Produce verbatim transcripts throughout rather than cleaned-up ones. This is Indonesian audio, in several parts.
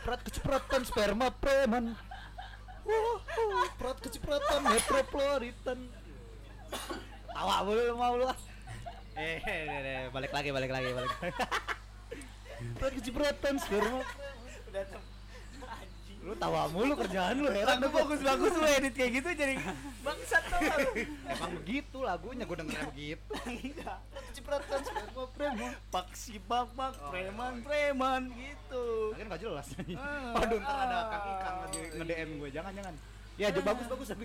Prat kecipratan sperma preman. Wah, uh, prat kecipratan metropolitan. Tawa mulu mau lu. Eh, eh, balik lagi, balik lagi, balik lagi. Prat kecipratan sperma. Udah Lu tawa mulu kerjaan lu, heran. Lagu bagus-bagus lu edit kayak gitu jadi bangsat tau gak lu. Emang begitu lagunya, gue dengernya begitu. Kecipratan sperma preman. Paksi bak-bak preman preman gitu. Akhirnya gak jelas. Ah. Waduh, ntar ada Kang Ikang nge-D M gue, jangan-jangan. Ya, jauh bagus-bagus tapi.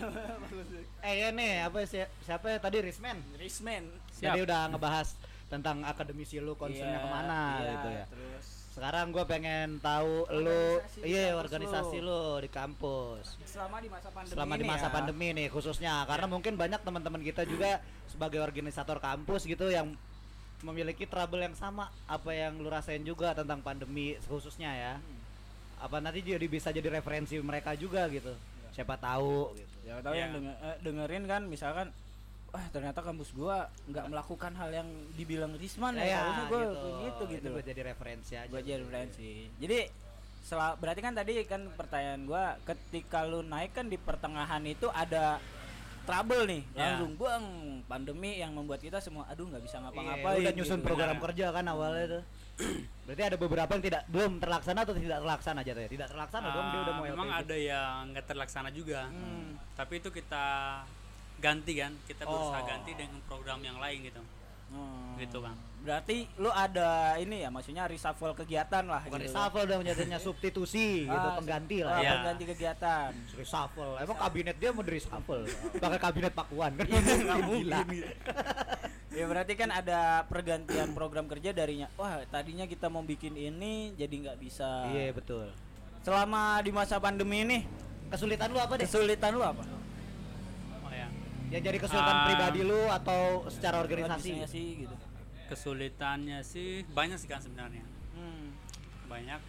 Eh ya nih, apa si- siapa ya tadi Risman? Risman. Jadi udah ngebahas tentang akademisi lu concernnya Iya, kemana iya, gitu ya. Terus Sekarang gue pengen tahu lu, Organisasi di iya kampus organisasi lu di kampus. selama di masa pandemi Selama di ini masa ya. pandemi nih khususnya, karena mungkin banyak teman-teman kita juga sebagai organisator kampus gitu yang memiliki trouble yang sama apa yang lu rasain juga tentang pandemi khususnya ya. Apa nanti jadi bisa jadi referensi mereka juga gitu. Siapa tahu gitu. Ya tahu Ya. yang denger, eh, dengerin kan misalkan wah ternyata kampus gua nggak melakukan hal yang dibilang Risman ya, Ya, harusnya gua gitu. gitu gitu. Itu buat jadi referensi aja. Buat jadi referensi. Jadi sel- berarti kan tadi kan pertanyaan gua ketika lu naik kan di pertengahan itu ada trouble nih, Ya. langsung bang pandemi yang membuat kita semua aduh nggak bisa Iya, ngapa-ngapain. udah nyusun gitu. program Benar. kerja kan awalnya tuh. Berarti ada beberapa yang tidak belum terlaksana atau tidak terlaksana aja tuh ya. Tidak terlaksana dong dia udah mau Ah, memang L P G. ada yang nggak terlaksana juga. Hmm. Tapi itu kita ganti kan, kita berusaha Oh. ganti dengan program yang lain gitu. Hmm. Gitu kan. Berarti lu ada ini ya, maksudnya reshuffle kegiatan lah. Bukan gitu. reshuffle udah menjadinya substitusi gitu, Ah, pengganti ah, lah. Iya. pengganti kegiatan. Reshuffle. Emang kabinet dia mau di reshuffle. Pakai kabinet Pakuan kan. Nggak Gila. mungkin. Ya berarti kan ada pergantian program kerja darinya. Wah tadinya kita mau bikin ini jadi nggak bisa. Iya, betul. Selama di masa pandemi ini Kesulitan lu apa deh? kesulitan lu apa? Oh ya. Ya jadi kesulitan Ah. pribadi lu atau secara organisasi? Organisasi gitu. Kesulitannya sih banyak sih kan sebenarnya. Hmm. Banyak.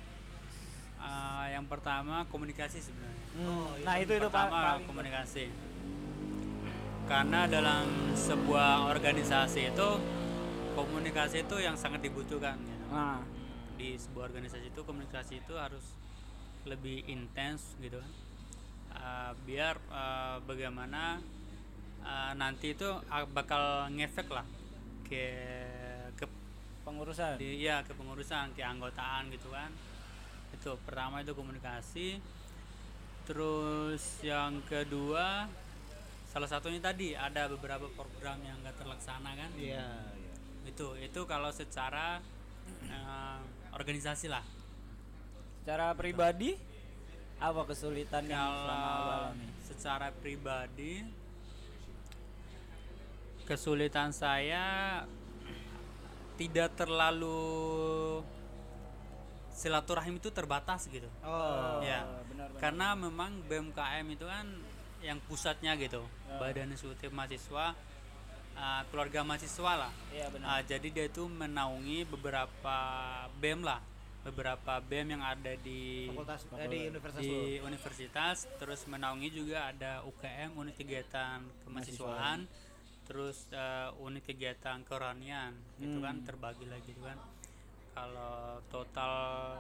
Ah, yang pertama komunikasi sebenarnya. Hmm. Nah itu itu Pak. Pertama komunikasi. Karena dalam sebuah organisasi itu komunikasi itu yang sangat dibutuhkan gitu. Nah, Di sebuah organisasi itu komunikasi itu harus lebih intens gitu kan. Uh, biar uh, bagaimana uh, nanti itu uh, bakal ngefek lah ke ke pengurusan. di, ya ke pengurusan, ke anggotaan gitu kan. Itu pertama itu komunikasi. Terus yang kedua salah satunya tadi ada beberapa program yang enggak terlaksana kan. Iya, iya. Itu itu kalau secara uh, organisasi lah. Secara pribadi apa kesulitan yang selama lu Kalau alami? secara pribadi kesulitan saya tidak terlalu silaturahim itu terbatas gitu. Oh. Ya. benar-benar. Karena memang B M K M itu kan yang pusatnya gitu. Badan Eksekutif Mahasiswa uh, keluarga mahasiswa lah. Iya benar. Uh, jadi dia itu menaungi beberapa B E M lah, beberapa B E M yang ada di Fakultas eh, di universitas di lu. universitas, terus menaungi juga ada U K M, unit kegiatan kemahasiswaan, terus uh, unit kegiatan kerohanian, itu kan terbagi lagi gitu kan. Kalau total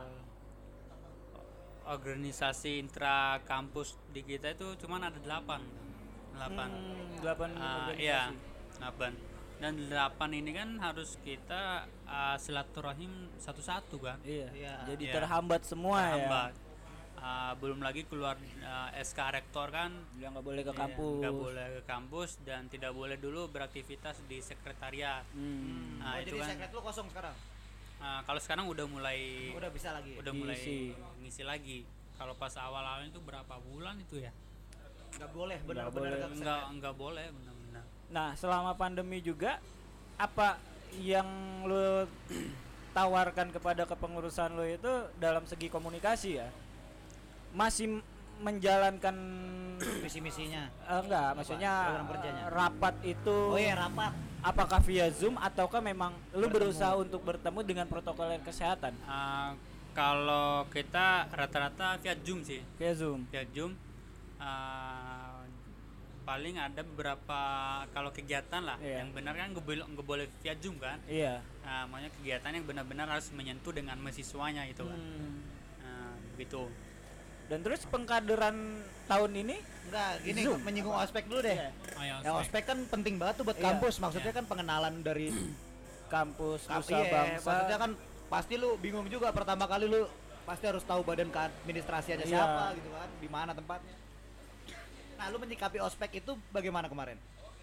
organisasi intra kampus di kita itu cuman ada delapan delapan Hmm, delapan Ah, organisasi. iya delapan dan delapan ini kan harus kita ah, silaturahim satu-satu kan. Iya. Iya. Jadi Iya. terhambat semua Terhambat. Ah, belum lagi keluar ah, S K rektor kan, ya. Yang nggak boleh ke iya, kampus. nggak boleh ke kampus dan tidak boleh dulu beraktivitas di sekretariat. Hmm. Nah, Oh, itu jadi kan sekret lu kosong sekarang. ah, kalau sekarang udah mulai Udah bisa lagi. udah mulai diisi. ngisi lagi. Kalau pas awal-awal itu berapa bulan itu ya? Enggak boleh, Nggak benar-benar boleh. nggak bisa. Enggak enggak boleh benar-benar. Nah, selama pandemi juga apa yang lu tawarkan kepada kepengurusan lu itu dalam segi komunikasi ya? Masih m- menjalankan Misi-misinya. eh, enggak, maksudnya program kerjanya? eh, rapat itu Oh iya, rapat. apakah via Zoom ataukah memang lu berusaha untuk bertemu dengan protokol kesehatan Ah, kalau kita rata-rata via Zoom sih. via Zoom? Via Zoom ah, paling ada beberapa kalau kegiatan lah Iya. yang benar kan nggak boleh nggak boleh via Zoom kan. Iya. Nah, makanya kegiatan yang benar-benar harus menyentuh dengan mahasiswanya itu kan. Hmm. Nah, gitu. Dan terus pengkaderan tahun ini Enggak, gini Zoom. menyinggung ospek dulu deh. Iya. Oh, ya, Ya ospek kan penting banget tuh buat Iya. kampus. Maksudnya Iya. kan pengenalan dari kampus Kap- Nusa iya, Bangsa. maksudnya kan pasti lu bingung juga pertama kali lu pasti harus tahu badan keadministrasiannya Iya. siapa gitu kan, di mana tempatnya. Nah, lu menyikapi ospek itu bagaimana kemarin?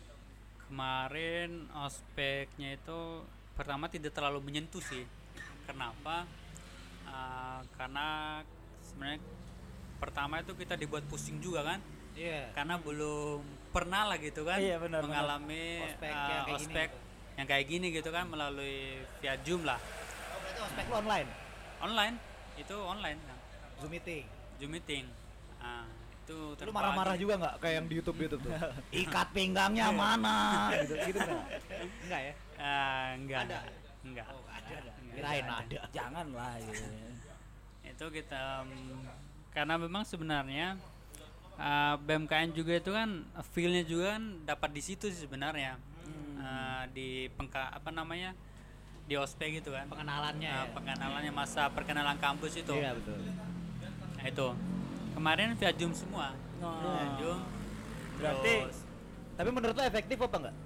Kemarin ospeknya itu pertama tidak terlalu menyentuh sih. Kenapa? Uh, karena sebenarnya pertama itu kita dibuat pusing juga kan, Iya. karena belum pernah lah gitu kan Iya, benar, mengalami Ospek uh, yang kayak gini ospek gitu. yang kayak gini gitu kan melalui via Zoom lah, Oh, berarti ospek lu online, online itu online kan. Zoom meeting. Zoom meeting. Ah, itu Lu terbagi. marah-marah juga nggak kayak yang di YouTube YouTube tuh? Ikat pinggangnya mana? gitu gitu enggak? Enggak ya? Ah, enggak. Ada? Enggak. Oh, ada. Enggak. Kirain ada. Janganlah gitu. Itu kita um, karena memang sebenarnya uh, B M K N juga itu kan feel-nya juga kan dapat di situ sih sebenarnya. Uh, di pengka apa namanya? Di ospek gitu kan. Pengenalannya Uh, ya. pengenalannya masa perkenalan kampus itu. Iya, betul. Nah, itu. Kemarin via Zoom semua. Oh. Via Zoom. Berarti- Terus, Tapi menurut lu efektif apa enggak?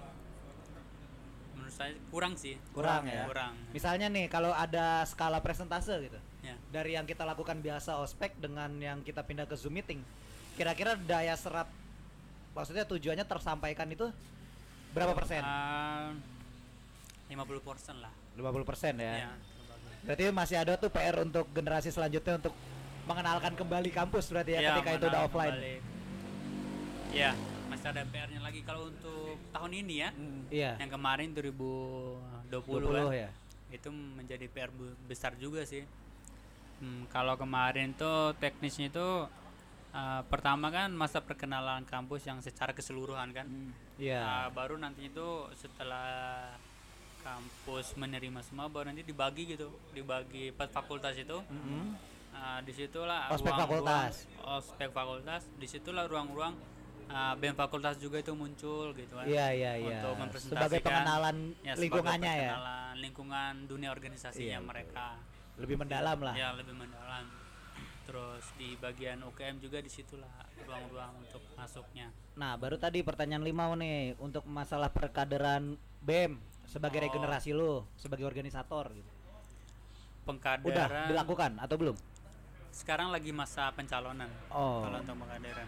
menurut saya kurang sih. Kurang ya. Kurang. Misalnya nih kalau ada skala presentase gitu. Ya. Dari yang kita lakukan biasa ospek dengan yang kita pindah ke Zoom meeting, kira-kira daya serap, maksudnya tujuannya tersampaikan itu berapa persen? Uh, lima puluh persen lah. lima puluh persen Ya. ya. Berarti masih ada tuh P R untuk generasi selanjutnya untuk mengenalkan kembali kampus berarti ya, Ya, ketika itu udah mengenal offline. kembali. Ya, masih ada P R-nya lagi kalau untuk tahun ini ya. Hmm. Iya. Yang kemarin dua ribu dua puluh, dua puluh kan. ya. Itu menjadi P R bu- besar juga sih. Hmm, kalau kemarin tuh teknisnya itu uh, pertama kan masa perkenalan kampus yang secara keseluruhan kan. Iya. Uh, baru nanti itu setelah kampus menerima semua baru nanti dibagi gitu, dibagi empat fakultas itu. Mhm. Uh, disitulah Ospek ruang-ruang- fakultas. ospek fakultas, disitulah ruang-ruang uh, B E M fakultas juga itu muncul gitu kan. Iya, iya, iya. Untuk mempresentasikan Sebagai pengenalan ya, sebagai lingkungannya ya. perkenalan lingkungan dunia organisasinya Iya, betul. mereka. Lebih mendalam lah. Ya lebih mendalam. Terus di bagian U K M juga disitulah ruang-ruang untuk masuknya. Nah, baru tadi pertanyaan limau nih untuk masalah perkaderan B E M sebagai Oh. regenerasi lu, sebagai organisator gitu. Pengkaderan Udah dilakukan atau belum? sekarang lagi masa pencalonan. Oh. Kalau untuk pengkaderan.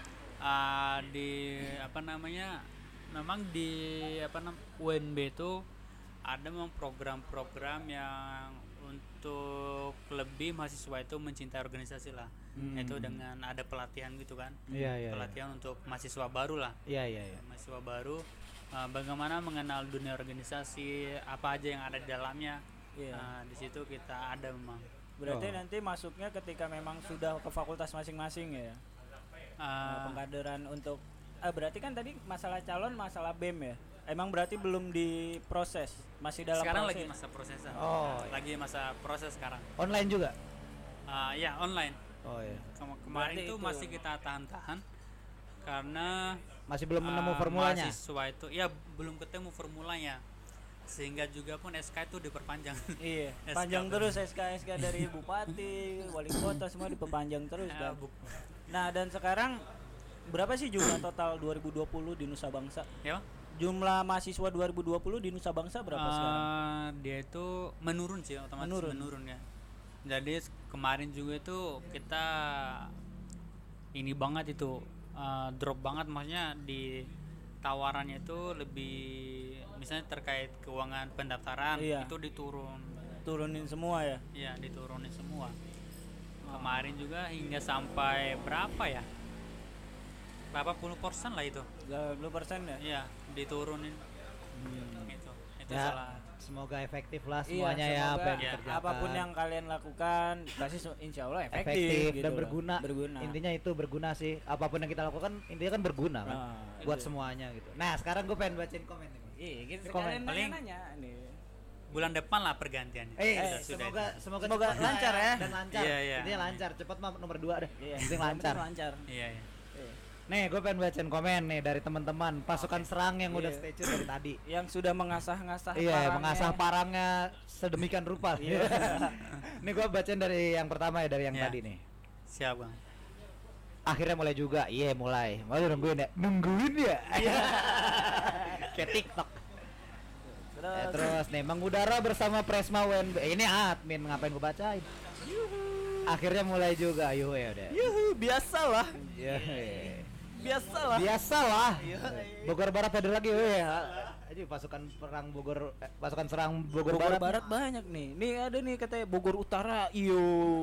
Ah, di apa namanya? Memang di apa nam U N B itu ada memang program-program yang untuk lebih mahasiswa itu mencintai organisasi lah. Hmm. Itu dengan ada pelatihan gitu kan. Iya, iya. pelatihan untuk mahasiswa baru lah. Iya, iya, iya. Mahasiswa baru uh, bagaimana mengenal dunia organisasi, apa aja yang ada di dalamnya. Iya. Nah, di situ kita ada memang. Berarti Oh. nanti masuknya ketika memang sudah ke fakultas masing-masing ya. Nah, Uh, pengkaderan untuk eh, berarti kan tadi masalah calon masalah B E M ya. Emang berarti belum diproses, masih dalam sekarang proses. lagi masa prosesnya. Oh, iya. Lagi masa proses sekarang. Online juga? Uh, ya online. Oh iya. Kem- kemarin Berarti itu itu- masih kita tahan-tahan karena Masih belum menemu uh, formulanya. mahasiswa itu ya belum ketemu formulanya. Sehingga juga pun S K itu diperpanjang. Iya, S K panjang belum. terus S K S K dari bupati, wali kota semua diperpanjang terus Eh, kan. bu- Nah, dan sekarang berapa sih jumlah total dua ribu dua puluh di Nusa Bangsa? ya. Jumlah mahasiswa dua ribu dua puluh di Nusa Bangsa berapa Eh, sekarang? dia itu menurun sih otomatis Menurun. menurun, ya. Jadi s- kemarin juga itu kita ini banget itu eh, drop banget, maksudnya di tawarannya itu lebih misalnya terkait keuangan pendaftaran Iya. itu diturun, Turunin semua ya. ya diturunin semua. Kemarin juga hingga sampai berapa ya? Berapa puluh persen lah itu. tiga puluh persen ya? Iya, diturunin. Hmm. Itu. Itu Ya, salah. semoga efektif lah Iya, semuanya ya semoga apa yang Ya, dikerjakan. apapun yang kalian lakukan pasti su- insya Allah efektif, efektif gitu dan loh. berguna. Berguna. Intinya itu berguna sih. Apapun yang kita lakukan intinya kan berguna kan. Nah, buat itu. semuanya gitu. Nah, sekarang gue pengen bacain komen nih. Iya, gitu Komen. sekalian Paling- nanya-nanya nih. Bulan depan lah pergantiannya. Eh, Eh, semoga semoga semoga cepat lancar ya. dan lancar. Iya, iya. Intinya lancar. Cepat mah nomor dua deh. Iya, Penting yang lancar. penting lancar. Iya, iya. Iya. Nih, gue pengen bacain komen nih dari teman-teman pasukan serang yang udah Iya. stay tune dari tadi. Yang sudah mengasah-ngasah Iya, parangnya. mengasah parangnya sedemikian rupa. Iya. Nih gua bacain dari yang pertama ya, dari yang Ya. tadi nih. Siap bang. Akhirnya mulai juga, iya mulai. Mau nungguin ya? Nungguin ya? Kayak TikTok. Terus, Ya, terus nih mengudara bersama Presma U N B. Eh, ini admin ngapain gua bacain? Akhirnya mulai juga, yuh ya udah. yuhu, biasalah. Ya, Biasalah. biasalah. Bogor Barat ada lagi, weh. Aja pasukan perang Bogor, eh, pasukan serang Bogor, Bogor Barat. Barat banyak nih. Nih ada nih katanya Bogor Utara. Iyo.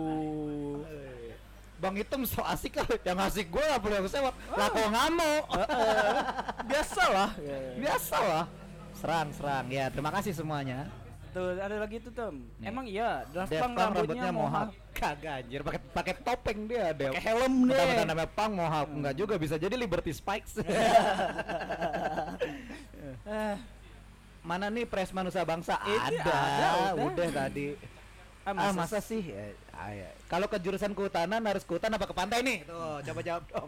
Bang Hitam so asik kali. Yang asik gue gak perlu sewa. Lah kok nggak mau? Biasalah. Biasalah. Serang, serang. Ya, terima kasih semuanya. Tuh ada lagi tuh Tom. Nih. Emang iya, Daft Daft Punk Punk rambutnya mohawk. Kagak anjir, pakai pakai topeng dia ada. Pakai helm deh. Bentar-bentar namanya Punk mohawk. Enggak juga, bisa jadi Liberty Spikes. Eh, Mana nih Presma Nusa Bangsa? Ini ada, ada, udah. udah tadi. ah, Ah masa sih? Ya, ah, ya. Kalau ke jurusan kehutanan harus ke hutan apa ke pantai nih? Tuh, coba jawab dong.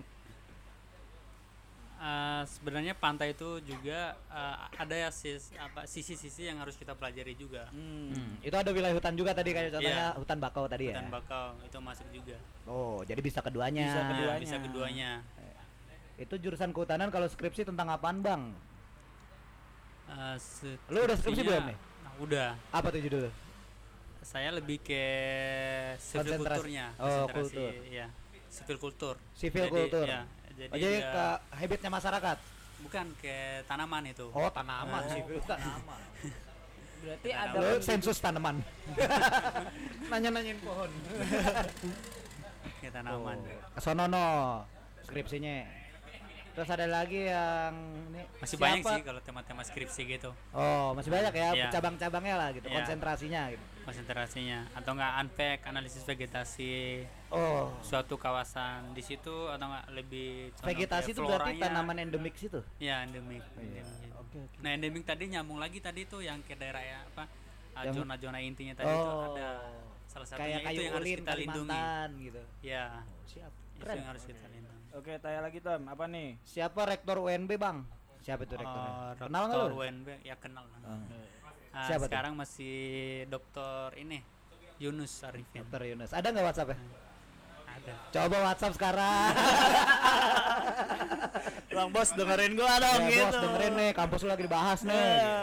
Uh, sebenarnya pantai itu juga uh, ada ya sis, apa sisi-sisi yang harus kita pelajari juga. Hmm. Hmm, itu ada wilayah hutan juga tadi kayak contohnya Iya. hutan bakau tadi ya. Hutan bakau itu masuk juga. Oh, jadi bisa keduanya. Bisa Ya, keduanya. bisa keduanya. Itu jurusan kehutanan kalau skripsi tentang apaan, Bang? Uh, Lu udah skripsi skripsinya- belum nih? Nah, udah. Apa tuh judul? Saya lebih ke sivil Konsentrasi. kulturnya. Oh, konsentrasi, kultur. Ya, sivil kultur. Sivil Jadi, kultur. ya, jadi, Oh, jadi ya, ke habitnya masyarakat. bukan ke tanaman itu. Oh, tanaman, Oh. sivil tanaman. Berarti Ada ada Lu lebih- sensus tanaman. Nanya-nanyain pohon. Ke tanaman. Sonono skripsinya. Terus ada lagi yang ini Masih siapa? banyak sih kalau tema-tema skripsi gitu. Oh, masih banyak ya Iya. cabang-cabangnya lah gitu, Iya. konsentrasinya gitu. Konsentrasinya atau enggak unpack analisis vegetasi Oh, suatu kawasan di situ atau enggak lebih condong vegetasi ke itu berarti floranya. tanaman endemik situ. Ya endemik. Iya. Endemik. Oke, oke. Nah endemik tadi nyambung lagi tadi tuh yang ke daerah ya apa ah, Yang- zona-zona intinya tadi itu Oh. ada salah satunya Kayak itu kayu yang harus ulin kita lindungi. Kalimantan gitu. Ya Oh, siap. itu Keren. yang harus kita lindungi. Oke, tanya lagi Tom, apa nih? Siapa rektor U N B, Bang? Siapa itu rektornya? Oh, Kenal nggak Doktor lu? U N B ya kenal. Oh. Ah, Siapa tuh? sekarang masih dokter ini Yunus Arifin. Dokter Yunus. Ada nggak WhatsApp ya? Ada. Coba WhatsApp sekarang. Bang Bos dengerin gua dong Ya, gitu. Bos, dengerin nih, kampus lu lagi dibahas nih.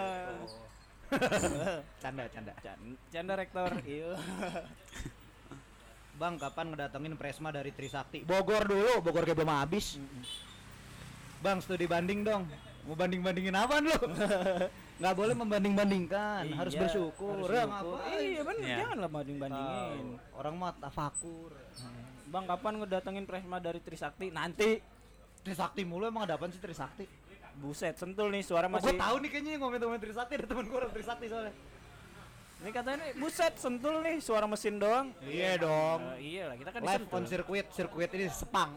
Eh. Canda, canda. Can- Canda rektor. Iya. Bang, kapan ngedatengin Presma dari Trisakti? Bogor dulu, Bogor kayak belum habis. Bang, studi banding dong. Mau banding-bandingin apaan lu? Nggak boleh membanding-bandingkan, harus Iya, bersyukur. harus Ya, bersyukur. ngapain? Iya benar, Iya. janganlah banding-bandingin. Tahu, orang mah tafakur. Bang, kapan ngedatengin Presma dari Trisakti? Nanti. Trisakti mulu emang ada apaan sih Trisakti? Buset, sentul nih suara Oh, masih. gue tahu nih kayaknya yang ngomongin Trisakti, ada temen gue orang Trisakti soalnya. Ini katanya nih, buset, sentul nih suara mesin doang. Iya dong. Eh, iya lah, kita kan di Live Sentul. on circuit, sirkuit ini Sepang.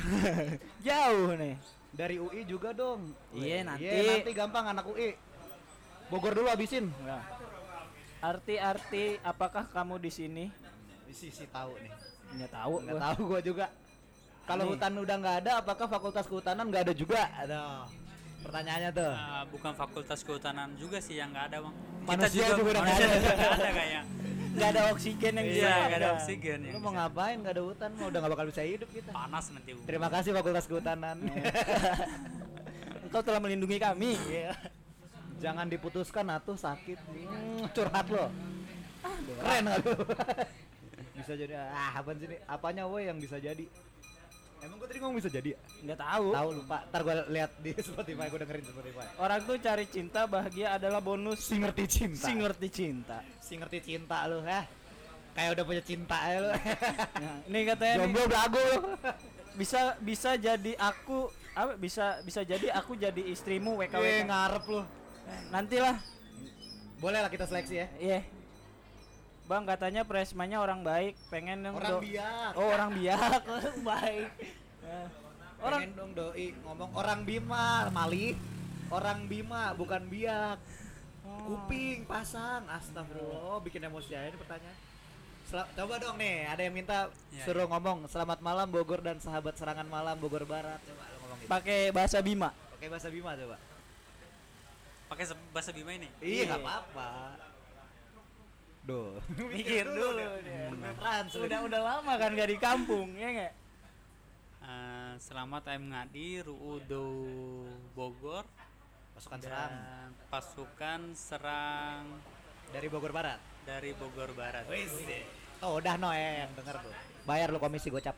Jauh nih. Dari U I juga dong. Iya, nanti. Iya, nanti gampang anak U I. Bogor dulu habisin. Nah. Arti-arti apakah kamu di sini? Isi sih tahu nih. Nggak tahu. Nggak gua. tahu gua juga. Kalau Nih. hutan udah nggak ada, apakah fakultas kehutanan nggak ada juga? Aduh. Pertanyaannya tuh. Ah, bukan fakultas kehutanan juga sih yang nggak ada bang. Manusia juga udah nggak manusia ada. juga nggak ada kayaknya. Nggak ada oksigen yang Iya bisa. nggak ada oksigen ya. Lu mau ngapain? Nggak ada hutan, mau udah nggak bakal bisa hidup kita. Panas nanti. Bu. Terima kasih fakultas kehutanan. Engkau telah melindungi kami. Iya. Jangan diputuskan atuh sakit. Hmm, curhat lo. Keren nggak lu? Bisa jadi ah apaan sih ini? Apanya woi yang bisa jadi? Emang gue tadi ngomong bisa jadi ya? Nggak tahu. Tahu lupa. Ntar gue lihat di Spotify, gue dengerin Spotify. Orang tuh cari cinta, bahagia adalah bonus. Si ngerti cinta. Si ngerti cinta. Si ngerti cinta lu, ya. Kayak udah punya cinta ya lu. Nah, ini katanya nih, Jomblo belagu lu. bisa bisa jadi aku apa bisa bisa jadi aku jadi istrimu W K W Wih, K. ngarep lu. Nantilah. Boleh lah kita seleksi ya. Iya. Bang katanya Presmanya orang baik, pengen yang Orang do- biak. Oh, orang biak, orang baik. Nah, orang Pengen dong doi ngomong orang Bima, Mali. Orang Bima bukan biak. Kuping pasang. Astagfirullah, bikin emosi aja ini pertanyaan. Sel- coba dong nih, ada yang minta Ya, suruh ngomong selamat malam Bogor dan sahabat serangan malam Bogor Barat. Coba lu ngomong gitu. pakai bahasa Bima. Pakai bahasa Bima coba. Pakai se- bahasa Bima ini. Iya, Iya. enggak apa-apa. Duh. Mikir dulu dia. Translate. Udah udah lama kan gak di kampung, ya nggak? Uh, selamat Ayam Ngadi, Ruudo Bogor, Pasukan serang dan pasukan serang dari Bogor Barat. dari Bogor Barat. Oh, udah no eh, yang denger tuh. Bayar lu komisi gocap.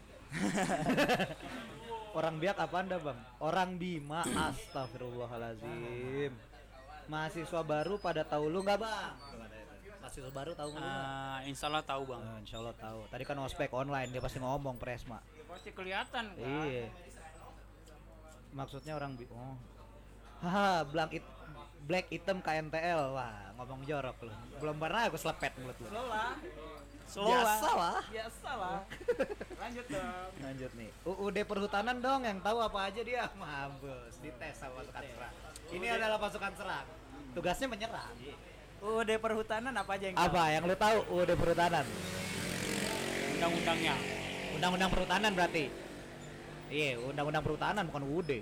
Orang Biak apa Anda, Bang? Orang Bima. Astagfirullahalazim. Mahasiswa baru pada tahu lu enggak, Bang? Mahasiswa baru tahu lu enggak? Uh, insya Allah tahu bang. Uh, insya Allah tahu. Tadi kan ospek online dia pasti ngomong Presma. Pasti kelihatan kan. Iya. Maksudnya orang bi oh. Haha, blank it black item K N T L. Wah, ngomong jorok lu. Belum pernah aku selepet mulut lu. Slow lah. Slow Biasa lah. Biasa lah. Lanjut dong. Lanjut nih. U U D Perhutanan dong yang tahu apa aja dia. Mampus, dites sama pasukan serang. Ini adalah pasukan serang. Tugasnya menyerang. U U D Perhutanan apa aja yang Apa yang lu tahu U U D Perhutanan? Undang-undangnya. Undang-undang Perhutanan berarti. Iya, undang-undang Perhutanan bukan U U D.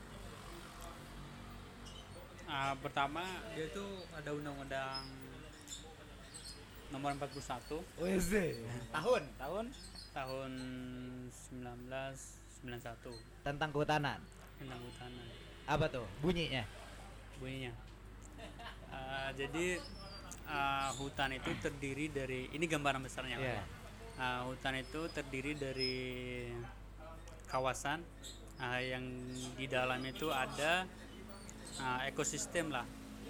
Uh, pertama dia tuh ada undang-undang nomor empat puluh satu Wes. Tahun tahun tahun seribu sembilan ratus sembilan puluh satu tentang kehutanan. tentang hutanan. Apa tuh bunyinya? Bunyinya. Uh, jadi uh, hutan itu terdiri dari ini gambaran besarnya. Iya. Uh, hutan itu terdiri dari kawasan uh, yang di dalamnya itu ada uh, ekosistem lah.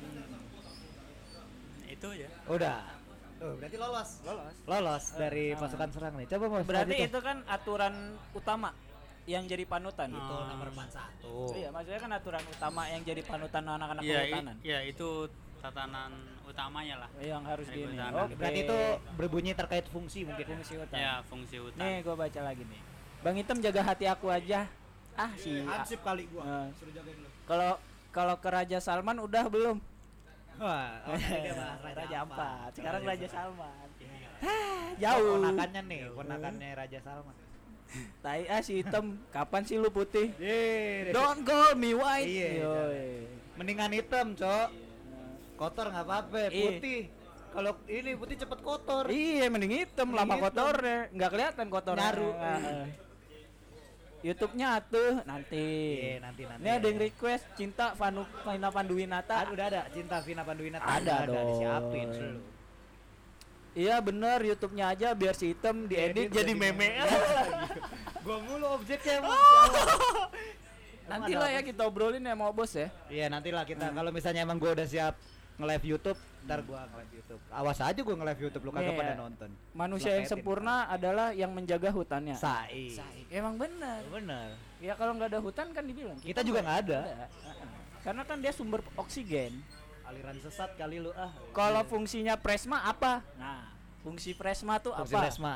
Itu aja. Udah. Oh, berarti lolos. lolos. Lolos dari Ah. pasukan serang nih. Coba Mas. Berarti selanjutnya. itu kan aturan utama yang jadi panutan. Ah. itu nomor empat puluh satu. Iya, maksudnya kan aturan utama yang jadi panutan anak-anak Iya, i- kehutanan. iya itu tatanan utamanya lah. Yang harus Dari di ini. kehutanan. Oke. Berarti itu berbunyi terkait fungsi mungkin. fungsi hutan. Ya, fungsi hutan. Nih, gua baca lagi nih. Bang Hitam jaga hati aku aja. Ah, sih. Hansip kali gua. Eh. Suruh jagain lu. Kalau kalau ke Raja Salman udah belum? Wah, oh, tadi dia bahas Raja Ampat. Sekarang Raja Salman. Jauh. Jauh. Ponakannya nih, ponakannya Raja Salman. Tai ah si hitam, kapan sih lu putih? Yeay. Don't call me white. Iya, Yoi. Mendingan hitam, Cok. Kotor nggak apa-apa, Iya. putih. Kalau ini putih cepet kotor. Iya, mending hitam Mending lama hitam. kotornya, nggak kelihatan kotornya. Nyaru. Ah, ah. YouTube-nya atuh nanti. Iya, nanti nanti. Ini ada yang request cinta Vanu Vina Panduwinata. Ah, udah ada Cinta Vina Panduwinata. Ada dong. disiapin dulu. Iya bener, YouTube-nya aja biar si hitam diedit jadi meme. Gua mulu objeknya emang. Nanti lah ya kita obrolin ya mau bos ya. Iya, nantilah kita kalau misalnya emang gua udah siap nge-live YouTube, ntar gua nge-live YouTube. Awas aja gua nge-live YouTube lu kagak Nih, pada ya. nonton. Manusia yang Bloketin. sempurna adalah yang menjaga hutannya. Sai. Emang bener. Bener. Ya kalau nggak ada hutan kan dibilang. Kita juga nggak ada. Heeh. Karena kan dia sumber oksigen. Aliran sesat kali lu ah. Kalau fungsinya Presma apa? Nah, fungsi Presma tuh Fungsi apa? Presma.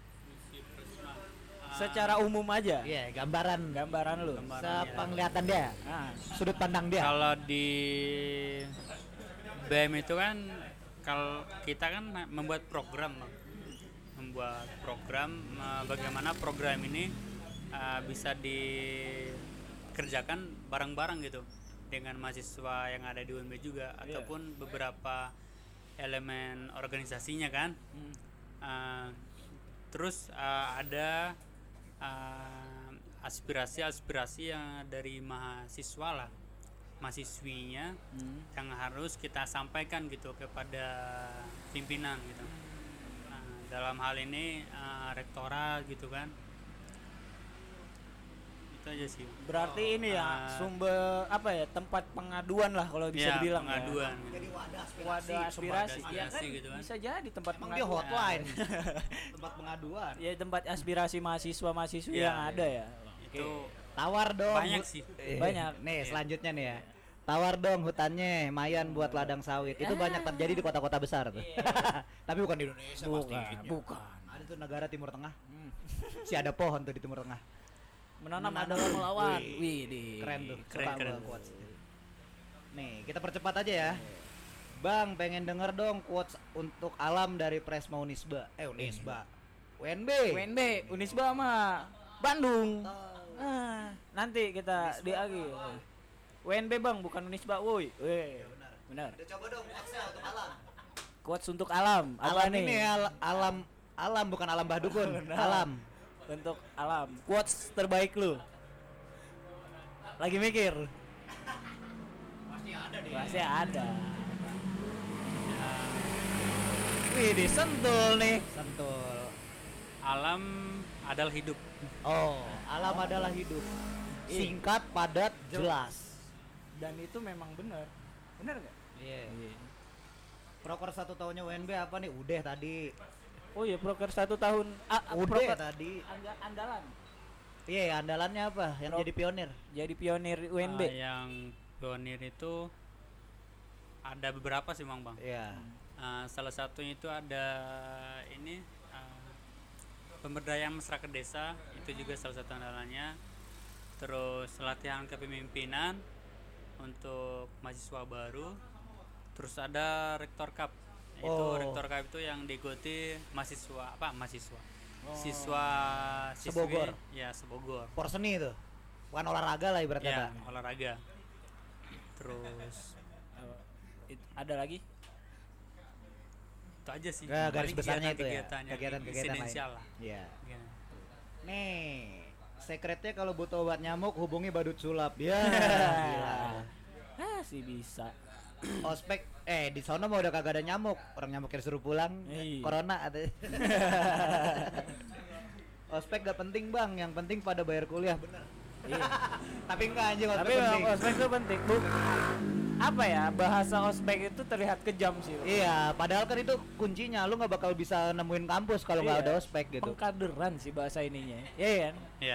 Secara umum aja. Iya, gambaran Gambaran lu. sepenglihatan dia, Nah, sudut pandang dia. Kalau di B M itu kan kalau kita kan membuat program Bang. membuat program eh, bagaimana program ini eh, bisa dikerjakan bareng-bareng gitu dengan mahasiswa yang ada di U N B juga ataupun beberapa elemen organisasinya kan. Hmm. Eh, terus eh, ada eh, aspirasi-aspirasi yang dari mahasiswa lah, mahasiswinya Hmm. yang harus kita sampaikan gitu kepada pimpinan gitu. Nah, dalam hal ini uh, rektorat gitu kan. Itu aja sih. Berarti ini ya Ah. sumber apa ya tempat pengaduan lah kalau bisa Ya, dibilang pengaduan ya. gitu. Jadi wadah aspirasi. Wadah aspirasi, sumber ya aspirasi kan gitu kan. bisa jadi tempat Emang dia pengaduan. hotline. Tempat pengaduan. Ya tempat aspirasi mahasiswa mahasiswi Ya, yang ada ya. Itu Tawar dong. banyak hut- sih. Eh, Banyak. Nih, selanjutnya nih ya. Tawar dong hutannya, mayan buat ladang sawit. Itu banyak terjadi di kota-kota besar tuh. Tapi bukan di Indonesia Bukan, pasti. bukan. Ada tuh negara Timur Tengah. Hmm. Si ada pohon tuh di Timur Tengah. Menanam Menanam. adalah melawan. Wih, Wih, di. Keren tuh. Keren, Suka keren. gua quotes-nya. Nih, kita percepat aja ya. Bang, pengen denger dong quotes untuk alam dari Presma Unisba. Eh, Unisba. U N B. U N B, Unisba sama Bandung. Ah, nanti kita di Agi. U N B Bang, bukan Unisba, woi. Weh. Benar. Udah coba dong quotesnya untuk alam. Quotes untuk alam. Apa Alam nih? ini al- alam alam bukan alam Badukun. Benar. Alam. Untuk alam. Quotes terbaik lu. Lagi mikir. Pasti ada deh. Pasti ada. Wih, disentul nih. Sentul. Alam adalah hidup. Oh, alam adalah hidup. Singkat, padat, jelas. Dan itu memang benar. Benar nggak? Iya. Proker satu tahunnya U N B apa nih? Udah tadi. Oh iya, proker satu tahun. Ah, ah, Udah proker tadi. anda- andalan. Iya, andalannya apa? Yang Pro- jadi pionir. Jadi pionir U N B. Ah, yang pionir itu ada beberapa sih Bang Bang. Iya. Ah, salah satunya itu ada ini ah, pemberdayaan masyarakat desa, itu juga salah satu andalannya. Terus latihan kepemimpinan untuk mahasiswa baru. Terus ada Rektor Cup. Itu Oh. Rektor Cup itu yang diikuti mahasiswa apa? Mahasiswa. Oh. Siswa siswi, Sebogor. ya sebogor. Porseni itu. Bukan olahraga lah ibaratnya. Ya, olahraga. Terus Eh, it- ada lagi? itu aja sih. Nah, garis Paling besarnya itu ya. kegiatan-kegiatannya, Kegiatan-kegiatan lain. residensial lah. Iya. Ya. Nih, sekretnya kalau butuh obat nyamuk hubungi badut sulap. Ya, gila. Ah, sih bisa. Ospek eh di sono mah udah kagak ada nyamuk. Orang nyamuknya disuruh pulang. Iya. Corona ada. Ospek gak penting, Bang. Yang penting pada bayar kuliah, bener. Iya. Tapi enggak anjing ospek Tapi penting. memang ospek itu penting. Bu, apa ya, bahasa ospek itu terlihat kejam sih. Iya, padahal kan itu kuncinya lu nggak bakal bisa nemuin kampus kalau nggak Iya. ada ospek gitu. Pengkaderan sih bahasa ininya. Iya kan? Iya.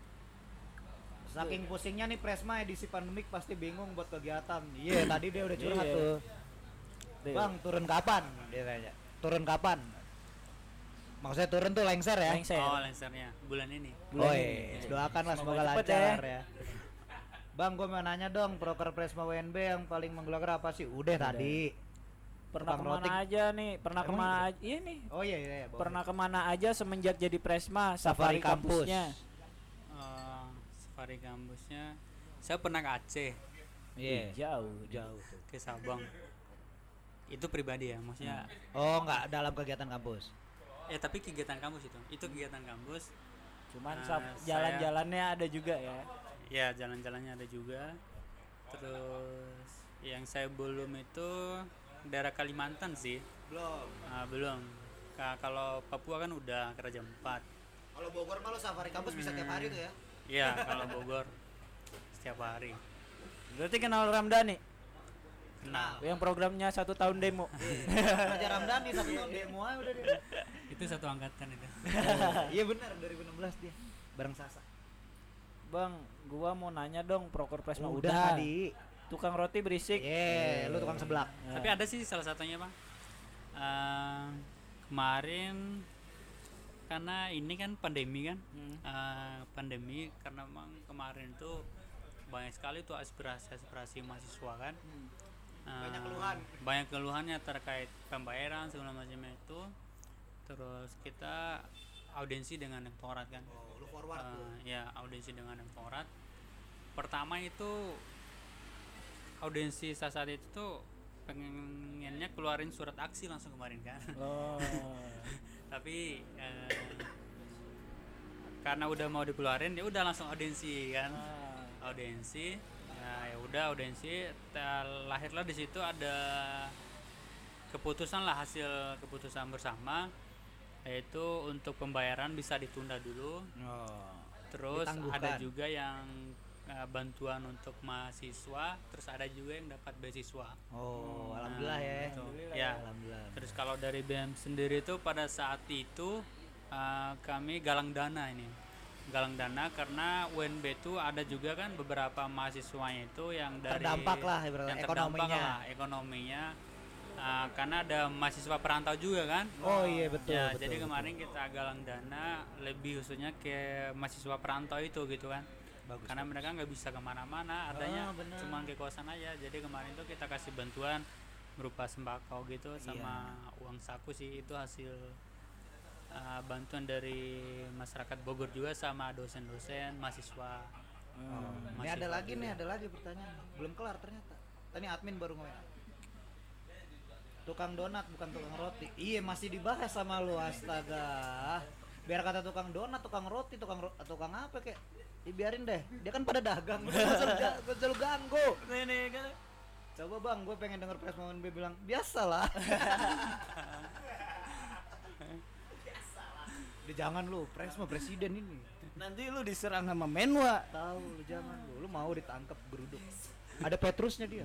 Saking pusingnya nih Presma edisi pandemik pasti bingung buat kegiatan. Iya, tadi dia udah curhat Iya. tuh. Tuh. Bang, turun kapan? Dia tanya. Turun kapan? Maksudnya turun tuh lengser ya? Lengser. Oh, lensernya bulan ini. Bulan Oh ini. iya, doakan lah Semoga semoga cepet lancar ya. Bang, gue mau nanya dong, proker Presma U N B yang paling menggelar apa sih? Udah, tadi. Pernah Tukang kemana rotik. aja nih? Pernah Emang kemana gitu? aja? Iya nih. Oh iya iya, iya boleh. Pernah kemana aja semenjak jadi Presma? Safari Safari, kampus. kampusnya. Eh, safari kampusnya. Saya pernah ke Aceh, Iya. Jauh. Jauh tuh. ke Sabang. Itu pribadi ya, maksudnya. Oh, nggak dalam kegiatan kampus. Ya tapi kegiatan kampus itu. Itu kegiatan kampus. Cuman Nah, saf- saya- jalan-jalannya ada juga ya. Ya, jalan-jalannya ada juga. Terus yang saya belum itu daerah Kalimantan sih. Belum. Ah, belum. Ka- kalau Papua kan udah ke Raja Empat. Kalau Bogor malu safari kampus bisa tiap hari tuh ya. Iya, kalau Bogor setiap hari. Berarti kenal Ramdhani Nah, yang programnya satu tahun demo. Raja Ramdhani satu tahun demo aja udah dia. itu satu angkatan itu. Iya benar dua ribu enam belas dia. Bareng Sasa. Bang, gua mau nanya dong proker Presma Udah udah. tadi. Tukang roti berisik. Iya, lu tukang seblak. Tapi ada sih salah satunya bang. Eh, kemarin karena ini kan pandemi kan, Hmm. Eh, pandemi karena memang kemarin tuh banyak sekali tuh aspirasi-aspirasi mahasiswa kan. Eh, Banyak keluhan. Banyak keluhannya terkait pembayaran segala macamnya itu. Terus kita audiensi dengan rektorat kan. Oh, lu forward tuh. Eh, ya audiensi dengan rektorat. Pertama itu audiensi saat saat itu tuh pengennya keluarin surat aksi langsung kemarin kan. Oh. Tapi eh, karena udah mau dikeluarin ya udah langsung audiensi kan. Ah. Audiensi ya ya udah audiensi ta- lahirlah di situ ada keputusan lah, hasil keputusan bersama, yaitu untuk pembayaran bisa ditunda dulu. Oh. Terus Ditangguhkan. ada juga yang uh, bantuan untuk mahasiswa, terus ada juga yang dapat beasiswa. Oh, Nah, alhamdulillah ya. gitu. Alhamdulillah Ya. Alhamdulillah. Terus kalau dari B E M sendiri itu pada saat itu uh, kami galang dana ini. Galang dana karena U N B itu ada juga kan beberapa mahasiswanya itu yang dari Terdampak lah ibaratnya, yang terdampak ekonominya. lah ekonominya. Uh, karena ada mahasiswa perantau juga kan. Oh iya betul. Ya, betul, jadi betul. kemarin kita galang dana lebih khususnya ke mahasiswa perantau itu gitu kan. Bagus, Karena bagus. mereka nggak bisa kemana-mana, adanya Ah, benar. cuma ke kosan aja. Jadi kemarin tuh kita kasih bantuan berupa sembako gitu Iya. sama uang saku sih, itu hasil uh, bantuan dari masyarakat Bogor juga sama dosen-dosen, mahasiswa. Oh, ini Mahasiswa ada lagi juga. nih, ada lagi pertanyaan. Belum kelar ternyata. Tadi admin baru ngomong. Tukang donat bukan tukang roti. Iya masih dibahas sama lu astaga. Biar kata tukang donat, tukang roti, tukang ro- tukang apa kek? Dibiarin deh. Dia kan pada dagang. Gua selalu ganggu. Nih nih kan. Coba bang, gue pengen denger Pres Momen B bilang biasalah. Dia jangan lu, Pres mah presiden ini. Nanti lu diserang sama Menwa. Tahu lu jangan lu, lu mau ditangkap geruduk. Ada Petrusnya dia.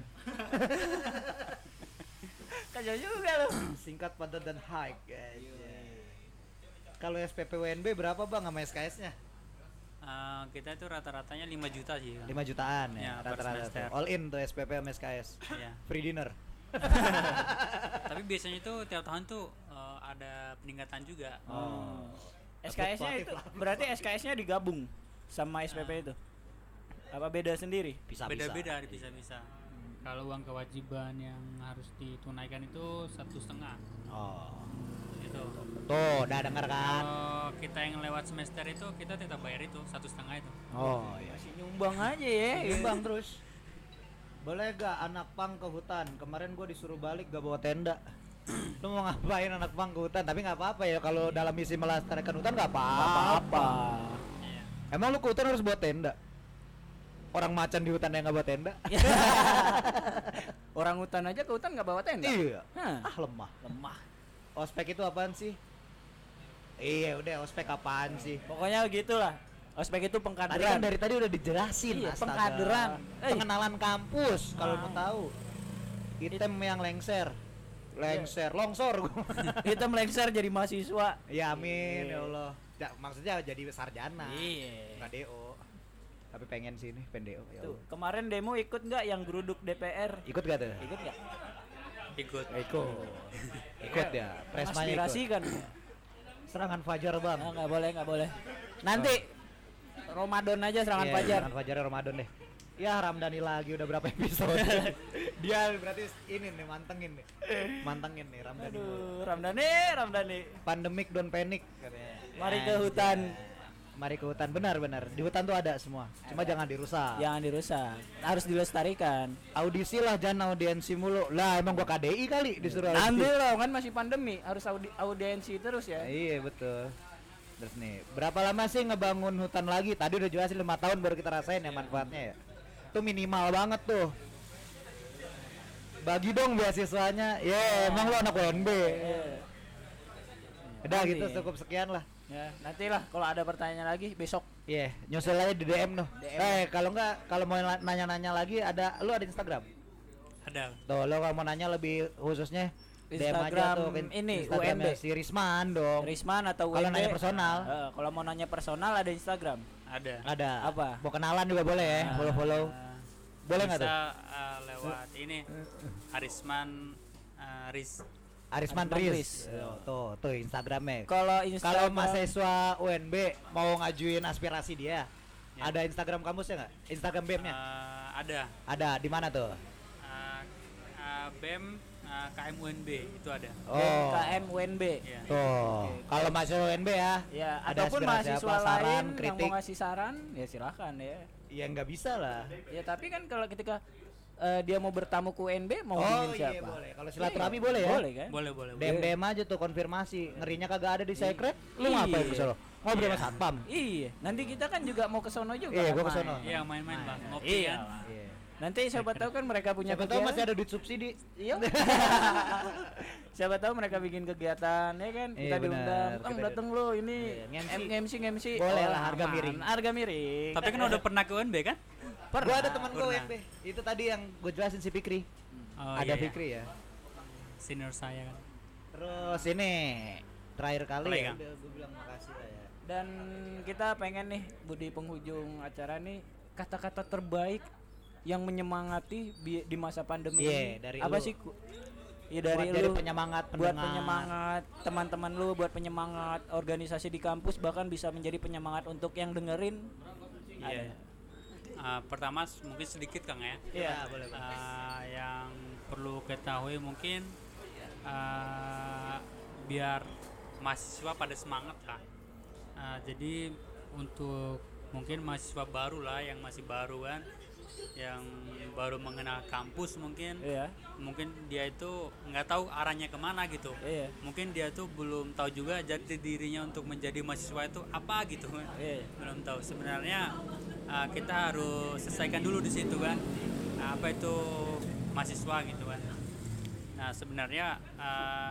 Kacau juga lu. Singkat, padat dan high guys. Kalau S P P W N B berapa bang sama S K S-nya? Eh, kita itu rata-ratanya lima juta sih kan? lima jutaan ya, Ya, per rata-rata. semester. All in tuh S P P sama S K S. Iya. Free dinner. Tapi biasanya itu tiap tahun tuh eh, ada peningkatan juga. Oh. S K S-nya itu berarti S K S-nya digabung sama S P P itu. Apa beda sendiri? Bisa Beda-beda bisa-bisa. Kalau uang kewajiban yang harus ditunaikan itu satu setengah. Oh. Itu. Tuh, udah denger kan? Kalau kita yang lewat semester itu kita tetap bayar itu satu setengah itu. Oh, iya. Masih nyumbang aja ya. Imbang terus. Boleh gak anak pang ke hutan? Kemarin gua disuruh balik gak bawa tenda. Lu mau ngapain anak pang ke hutan? Tapi nggak apa-apa ya kalau dalam misi melestarikan hutan nggak apa-apa. Apa? Iya. Emang lu ke hutan harus bawa tenda? Orang macan di hutan yang nggak bawa tenda? Orang hutan aja ke hutan nggak bawa tenda. Iya. Hah. Ah lemah. Lemah. Ospek itu apaan sih? Iya udah ospek apaan sih? Pokoknya gitulah. Ospek itu Tadi kan pengkaderan. dari tadi udah dijelasin. Iya, astaga. pengkaderan. Eh. Pengenalan kampus kalau Ah. mau tahu. Item yang lengser. Lengser, longsor gua. Kita melengsar jadi mahasiswa. Ya amin Iya. ya Allah. Ja, maksudnya jadi sarjana. Iya. Nggak D O. Tapi pengen sih nih, pengen D O. Ya Tuh, Allah. kemarin demo ikut nggak yang geruduk D P R? Ikut gak tuh? Ikut nggak? Ikut. Ikut. Ikut ya. Presmanya ikut. Aspirasi kan? Serangan Fajar bang. Ah, nggak boleh nggak boleh. Nanti Ramadan aja serangan Iya, Fajar. Serangan Fajar Ramadan deh. Ya Ramdhani lagi udah berapa episode. Dia berarti ini nih mantengin nih. Mantengin nih Ramdhani. Aduh, Ramdhani, Ramdhani. Pandemic don't panic katanya. Mari ke hutan. Mari ke hutan, benar-benar. Di hutan tuh ada semua. Cuma jangan dirusak. Jangan dirusak. Harus dilestarikan. Audisi lah, jangan audiensi mulu. Lah emang gua K D I kali disuruh Nanti audisi. loh kan masih pandemi, harus audi audiensi terus ya. Iya betul. Terus nih, berapa lama sih ngebangun hutan lagi? Tadi udah jelasin lima tahun baru kita rasain ya manfaatnya ya. Itu minimal banget tuh. Bagi dong beasiswanya. Ya yeah, emang lo anak U N B. Iya. Udah Nanti. gitu cukup sekian lah. Ya, nantilah kalau ada pertanyaan lagi besok. Iya, yeah, nyusul aja di D M noh. D M. Eh, kalau enggak kalau mau la- nanya-nanya lagi ada lu ada Instagram. Ada. Tuh, lo kalau mau nanya lebih khususnya D M aja Instagram tuh ke- ini, Instagramnya U N B. si Risman dong. Risman atau Kalau U N B. nanya personal. Eh, kalau mau nanya personal ada Instagram. Ada. Ada. Apa? Mau kenalan juga boleh ya, Ah. follow-follow. Eh, Boleh nggak bisa, tuh? eh, lewat ini Arisman eh, Riz. Arisman Arisman Riz. Riz. Tuh, tuh, tuh Instagramnya. Kalau Kalau Instagram mahasiswa U N B mau ngajuin aspirasi dia, Ya. ada Instagram kampusnya nggak? Instagram B E M-nya? Eh, ada. Ada, di mana tuh? Eh, eh, B E M eh, K M U N B itu ada. Oh, K M U N B. Iya. tuh. Kalau mahasiswa U N B ya, Ya, ada ataupun aspirasi mahasiswa apa, saran, lain yang kritik. mau ngasih saran, ya silakan ya. Ya nggak bisa lah. Ya tapi kan kalau ketika eh, dia mau bertamu ke U N B mau Oh hubungin iya siapa? boleh. Kalau silaturahmi Iya, boleh ya. Boleh kan? Boleh, boleh. D M D M aja tuh konfirmasi. Ngerinya kagak ada di secret. Lu Iya. ngapain bisa lo? Ngobrol sama satpam. Iya, nanti kita kan juga mau ke sono juga. Iya, kan, gua ke main. sono. Iya, main-main Bang. Ngopi Iya. kan. Iya. Nanti siapa tahu kan mereka punya Siapa tahu masih kegiatan. ada duit subsidi. Iya. Siapa tahu mereka bikin kegiatan ya kan, kita Iya, benar. diundang. Kang Kita- dateng lo ini Iya, M nge-M C. M C M C. Boleh lah, harga miring. Harga miring. Tapi kan udah pernah ke U N B kan? Pernah. Gua ada teman gua U Pernah. N B. Itu tadi yang gue jelasin si Fikri. Oh, ada iya, iya. Fikri ya. Senior saya kan. Terus ini terakhir kali Boleh, ya. Kang? Udah gue bilang makasih lah ya. Dan kita pengen nih di penghujung acara nih kata-kata terbaik yang menyemangati bi- di masa pandemi Iya, ini. dari Apa lu. sih? Ku? Ya dari Buat jadi lu penyemangat buat pendengar. penyemangat teman-teman lu, buat penyemangat organisasi di kampus, bahkan bisa menjadi penyemangat untuk yang dengerin. Iya. Ah, pertama s- mungkin sedikit Kang ya. Iya, boleh. Ah, yang perlu ketahui mungkin ah, biar mahasiswa pada semangat lah. Ah, jadi untuk mungkin mahasiswa baru lah yang masih baru kan, yang baru mengenal kampus mungkin Iya. mungkin dia itu nggak tahu arahnya kemana gitu. Iya. Mungkin dia tuh belum tahu juga jati dirinya untuk menjadi mahasiswa itu apa gitu. Iya. Belum tahu sebenarnya. Uh, kita harus selesaikan dulu di situ kan. Nah, apa itu mahasiswa gitu kan. Nah sebenarnya uh,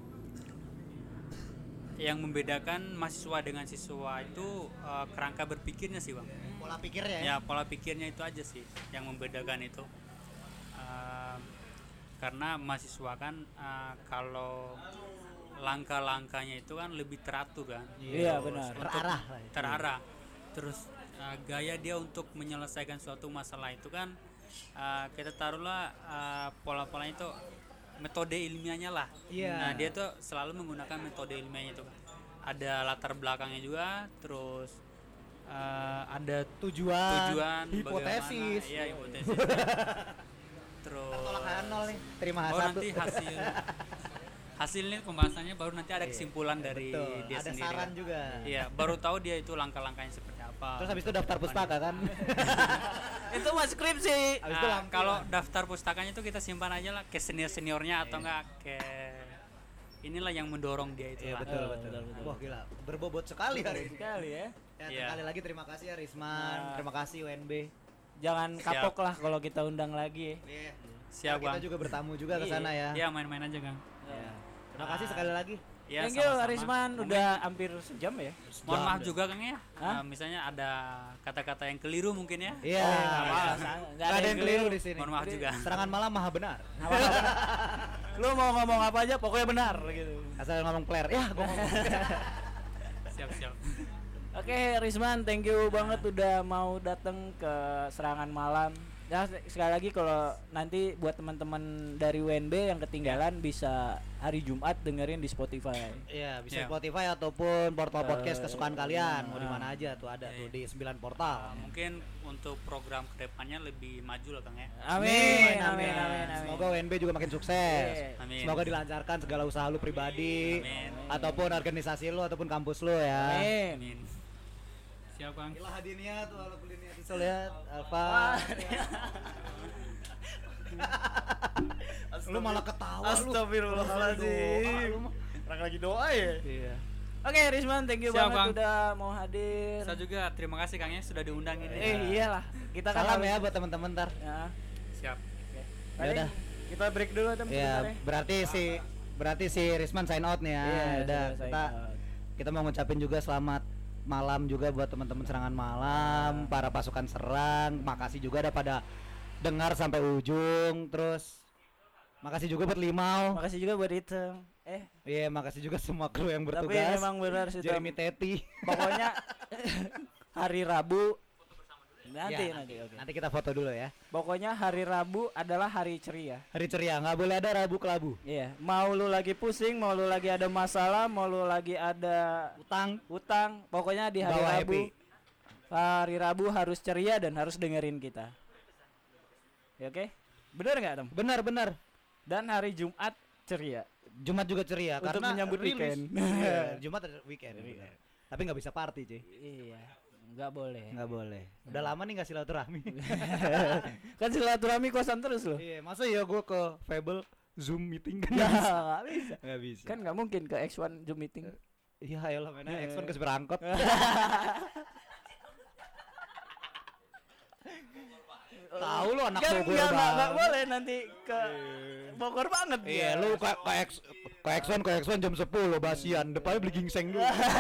yang membedakan mahasiswa dengan siswa itu uh, kerangka berpikirnya sih bang. Pola pikirnya ya. Ya pola pikirnya itu aja sih yang membedakan itu. Uh, karena mahasiswa kan uh, kalau langkah-langkahnya itu kan lebih teratur kan. Iya, benar. Untuk Terarah lah ya. terarah. Terus uh, gaya dia untuk menyelesaikan suatu masalah itu kan uh, kita taruhlah uh, pola-polanya itu metode ilmiahnya lah. Iya. Nah dia tuh selalu menggunakan metode ilmiahnya itu. Ada latar belakangnya juga, terus uh, ada Tujuan, tujuan, hipotesis. bagaimana- Iya hipotesis. Terus Tolak nol nih. Terima oh satu. nanti hasil hasilnya pembahasannya baru nanti ada kesimpulan dari Betul. dia Ada sendiri. saran kan. juga. Iya, baru tahu dia itu langkah-langkahnya seperti apa. Terus habis itu daftar pustaka kan. Itu mas skripsi. Habis itu Nah, lampu kalau lah. daftar pustakanya itu kita simpan aja lah ke senior-seniornya atau enggak ke inilah yang mendorong dia itu Iya lah. betul Oh, betul. betul, betul. Wah gila, berbobot sekali hari ini. Sekali ya. Ya, Iya. sekali lagi terima kasih ya Risman, Nah. terima kasih U N B. Jangan Siap. kapok lah kalau kita undang lagi. Iya. Siap, Kita Bang. juga bertamu juga ke Iya. sana ya. Iya, main-main aja, Kang. Iya. Terima kasih sekali lagi. Ya, Thank you sama-sama. Arisman, Mungkin- udah hampir sejam ya. Mohon maaf Jam. juga Kang ya. Hah? Eh, misalnya ada kata-kata yang keliru mungkin ya. Iya. Oh, nggak apa-apa. Nggak Nggak ada yang keliru di sini. Mohon maaf juga. Serangan malam maha benar. Lu mau ngomong apa aja pokoknya benar gitu. Asal ngomong player. Ya, gua ngomong. Siap-siap. Oke, Risman, thank you banget udah mau datang ke Serangan Malam. Ya, se- sekali lagi kalau nanti buat teman-teman dari U N B yang ketinggalan bisa hari Jumat dengerin di Spotify. Iya, bisa Iya. Spotify ataupun portal podcast Eh, kesukaan kalian. Mau di nah. mana aja tuh ada tuh Iya. di sembilan Uh, portal. mungkin untuk program kedepannya lebih maju lah Kang ya. Amin, amin, amin, amin. Semoga U N B juga makin sukses. Iya. Amin. Semoga dilancarkan segala usaha lu pribadi Amin. ataupun organisasi lu ataupun kampus lu ya. Amin. Amin. Siap Kang. Gila hadiahnya tuh kalau kuliah itu lihat Alfa. Lu malah ketawa lu. Astagfirullahaladzim. Lu mah. Orang lagi doa ya. Iya. Oke, Risman, thank you Siap, banget Bang. udah mau hadir. Saya juga terima kasih Kang ya sudah diundang ini. Eh, iyalah. Kita kan Salam harus- ya buat teman-teman ntar. Ya. Siap. Paling Yaudah. kita break dulu tem sebentar Ya, ya. berarti si berarti si Risman sign out nih ya. Iya, Udah, sudah sign kita out. kita mau ngucapin juga selamat malam juga buat teman-teman serangan malam, para pasukan serang. Makasih juga ada pada dengar sampai ujung. Terus makasih juga buat Limau. Makasih juga buat Item. Eh, Iya, makasih juga semua kru yang tapi bertugas. memang benar sih Tem. Jeremy Teti. Pokoknya hari Rabu nanti Ya, nanti oke. Nanti kita foto dulu ya. Pokoknya hari Rabu adalah hari ceria. Hari ceria, nggak boleh ada Rabu kelabu. Iya, mau lu lagi pusing, mau lu lagi ada masalah, mau lu lagi ada Utang. utang, pokoknya di hari Bawa Rabu. happy. Hari Rabu harus ceria dan harus dengerin kita. Ya, oke? Bener nggak, Tem? Benar, benar. Dan hari Jumat ceria. Jumat juga ceria Untuk karena menyambut rilis. weekend. Iya, Jumat ada weekend. benar. Tapi nggak bisa party, cuy. Iya, nggak boleh. Nggak boleh. Udah lama nih nggak silaturahmi. Kan silaturahmi kosan terus loh. Iya, masa ya gue ke Fable Zoom meeting kan? Nggak nggak bisa. Nggak bisa. Kan nggak mungkin ke X satu Zoom meeting. Iya, ayolah mainnya X satu ke supir angkot. Tahu lu anak Kan Bogor nggak nggak nggak banget. boleh nanti ke Bogor banget Iya, dia. lu ke ke X ke X satu ke X satu jam sepuluh basian, depannya beli gingseng dulu.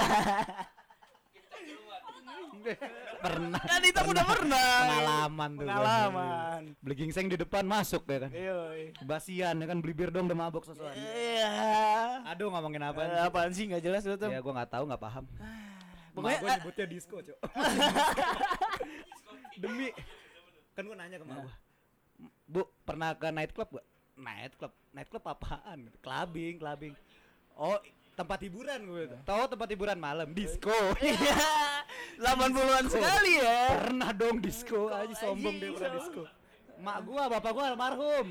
Pernah. Kan kita udah pernah. Pengalaman tuh. Pengalaman. Beli gingseng di depan masuk ya kan. Iya. Basian ya kan, beli bir dong udah mabok sesuatu. Iya. Aduh ngomongin apa? Eh, Apaan sih nggak jelas lu tuh. Ya gua nggak tahu, nggak paham. Pokoknya, Mak gua ah. nyebutnya disco, Cok. Demi kan gua nanya ke mak gua. Bu, pernah ke night club gak? Night club. Night club apaan? Clubbing, clubbing. Oh, tempat hiburan gue. Tahu tempat hiburan malam, disco. Iya. delapan puluhan sekali ya. Pernah dong disco, aja sombong dia pernah disco. Mak gua, bapak gua almarhum.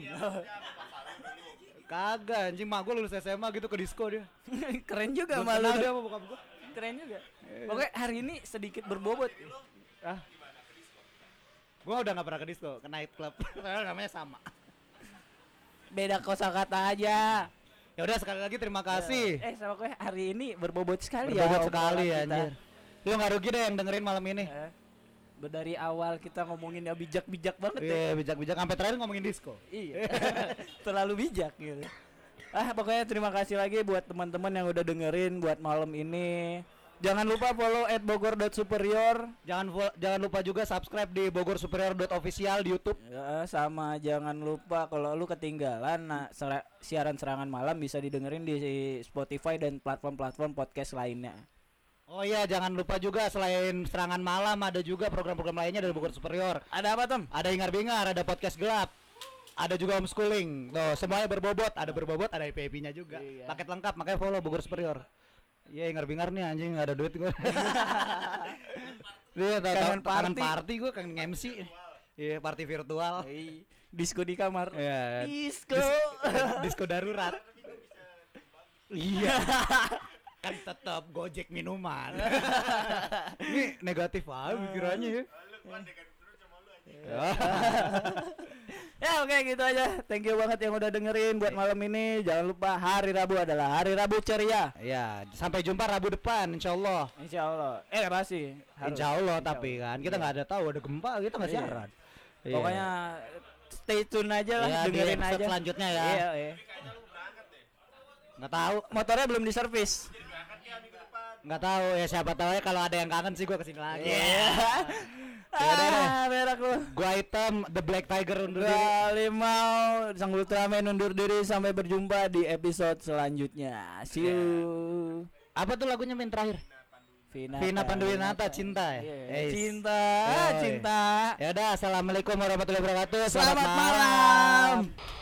Kagak, anjing mak gua lulus S M A gitu ke disco dia. Keren juga Belum malu. kenal dia sama bokap gua. Keren juga. Pokoknya hari ini sedikit berbobot. Ah. Gua udah nggak pernah ke disco, ke night club. Padahal namanya sama. Beda kosakata aja. Ya udah sekali lagi terima kasih. Eh sama gue hari ini berbobot sekali Berbobot ya. sekali obrolan ya kita. anjir. Lu nggak rugi deh yang dengerin malam ini. Eh, dari awal kita ngomongin yang bijak-bijak banget Iya, ya. bijak-bijak sampai terakhir ngomongin disco. Iya. Terlalu bijak gitu. Ah pokoknya terima kasih lagi buat teman-teman yang udah dengerin buat malam ini. Jangan lupa follow at bogor dot superior. Jangan vo- jangan lupa juga subscribe di bogor superior dot official di YouTube. Ya, sama jangan lupa kalau lu ketinggalan nah, sera- siaran serangan malam bisa didengerin di Spotify dan platform-platform podcast lainnya. Oh iya, jangan lupa juga selain serangan malam ada juga program-program lainnya dari Bogor Superior. Ada apa, Tom? Ada Ingar-Bingar, ada podcast gelap. Ada juga homeschooling. Tuh, semuanya berbobot, ada berbobot, ada I P I P-nya juga. Iya. Paket lengkap, makanya follow Bogor Superior. Iya, Ingar-Bingar nih anjing, enggak ada duit gua. Iya, Kangen kangen party. party gua, kangen M C. Iya, party virtual. Hey, disco di kamar. Iya. Disco. Disko darurat. Iya. Kan tetap Gojek minuman. Ini negatif aja pikirannya ya. Ya oke gitu aja. Thank you banget yang udah dengerin buat malam ini. Jangan lupa hari Rabu adalah hari Rabu ceria. Ya, sampai jumpa Rabu depan insyaallah. Insya Allah. Eh masih. harus. Insya Allah Insya tapi Allah. kan kita nggak ada tahu ada gempa kita nggak Iya. siaran. Iya. Pokoknya stay tune aja lah, Iya, di dengerin episode aja. selanjutnya ya. Iya, iya. Nggak tahu, Motornya belum diservis. nggak tahu ya siapa tahu ya kalau ada yang kangen sih gua kesini lagi. Iya. Ya udah deh. Ah, berak lu. Gua item The Black Tiger undur diri. Gua Limau, Sang Ultraman undur diri sampai berjumpa di episode selanjutnya. See you. Apa tuh lagunya main terakhir? Vina, Vina Panduwinata, Cinta ya? Iya, Eh, cinta, Yoi. cinta. Ya udah, assalamualaikum warahmatullahi wabarakatuh. Selamat malam.